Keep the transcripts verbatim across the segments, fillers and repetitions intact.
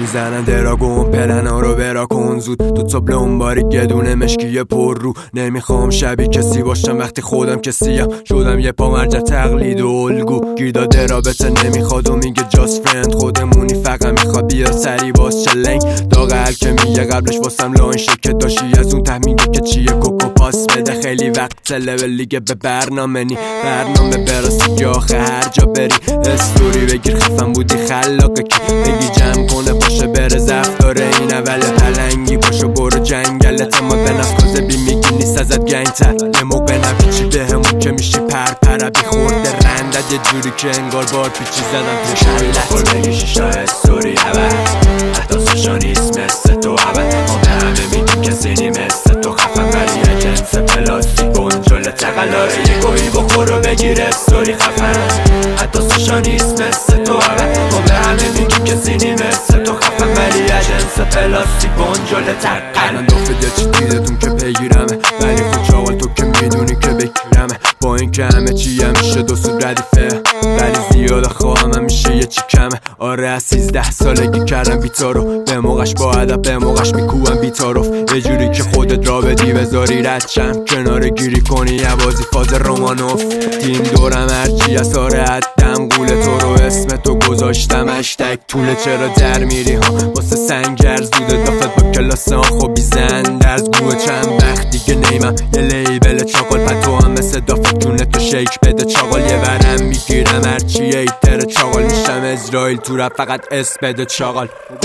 میزنن دراگون پلنا رو برا کن زود دو تا بلومباری گدونه مشکی پر رو. نمیخوام شبیه کسی باشم وقتی خودم کسیم. شدم یه پا مرجع تقلید و الگو گیر داده رابطه نمیخواد و میگه جاست فرند خودمونی فقط میخواد بیا سری باز چلنگ داغل که میگه قبلش واسم لانشه که داشی از اون ته میگه که چیه کوکو پاس بده خیلی وقت لول لیگه به برنامه نی برنامه براستی که آخه هر جا بری استوری بگیر خفن بودی خلاقه که بگی جمع کنه باشه بره زفت داره این اول پلنگی باشو برو جنگلت اما به نفکازه بی میگی نیست ازت گنگتر یه موقع نپیچی به همون که میشی پر پر بی خورده رندت یه جوری که انگار بار پیچی زدم توی شلت بخور بگی شیشا استوری اول احداثشا نیست مثل تو اول ما به همه میگیم کسی نی مثل تو خفن ولی یه جنس پلاستیک بنجل تقلاره یه گویی بخور و بگیر استوری خفن احداثشا نیست مثل تو اول ما به همه میگیم کسی نی مثل تو خفن ولی یه جنس پلاستیک بنجل تقل من دافت یه چی دیدتون که پیگیرمه ولی خود چاقل تو که میدونی که بگیرمه با این که همه چی همیشه دو سود ردیفه ولی زیاد خواهم همیشه یه چی کمه آره از سیزده سالگی کردم بیتارو به موقعش با ادب به موقعش میکوبم بیتاروف یه جوری که خودت را بدی بذاری ردشم کنار گیری کنی یه بازی فاز رومانوف تیم دورم هرچی از ساره حدم قول تو رو اسم تو گذاشتم اشتک طوله چرا در میری ها واسه سنگر زوده دافت با کلاس ها خوبی زن درز گوه چند وقت دیگه نیمم یه لیبل چاقل پتو هم مثل دافت جونه تو شیک بده چاقل یه ورم میگیرم هرچی ایتر چاقل میشم اسرائیل تو رفت فقط اس بده چاقل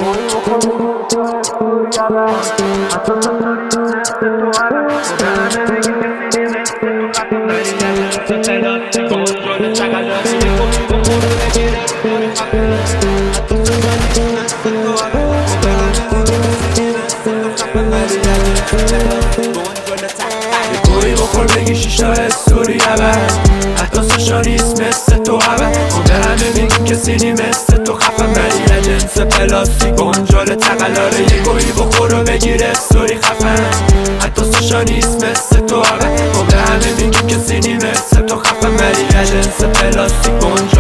گویی بخور بگی شیشا استوری اول احداثشا نیست مثل تو اول ما به همه میگیم کسی نی مثل تو خفن ولی یه جنس پلاستیک بنجل تقلاره یه گویی بخور و بگیر استوری خفن احداثشا نیست مثل تو اول ما به همه میگیم کسی نی مثل تو خفن ولی یه جنس پلاستیک بنجل